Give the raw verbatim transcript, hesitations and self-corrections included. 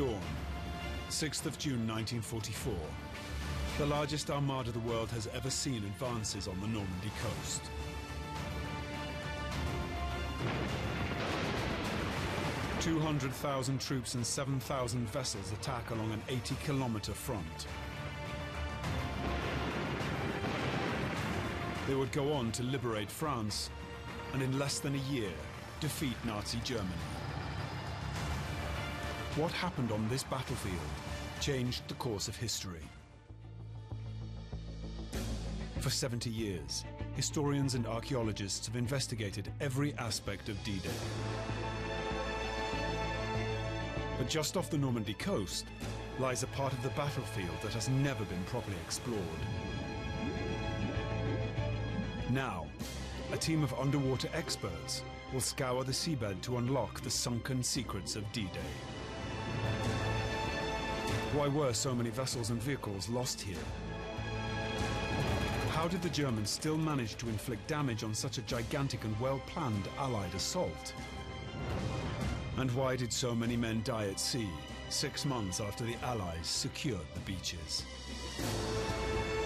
dawn, sixth of June nineteen forty-four. The largest armada the world has ever seen advances on the Normandy coast. two hundred thousand troops and seven thousand vessels attack along an eighty kilometer front. They would go on to liberate France and in less than a year defeat Nazi Germany. What happened on this battlefield changed the course of history. For seventy years, historians and archaeologists have investigated every aspect of D-Day. But just off the Normandy coast lies a part of the battlefield that has never been properly explored. Now, a team of underwater experts will scour the seabed to unlock the sunken secrets of D-Day. Why were so many vessels and vehicles lost here? How did the Germans still manage to inflict damage on such a gigantic and well-planned Allied assault? And why did so many men die at sea, six months after the Allies secured the beaches?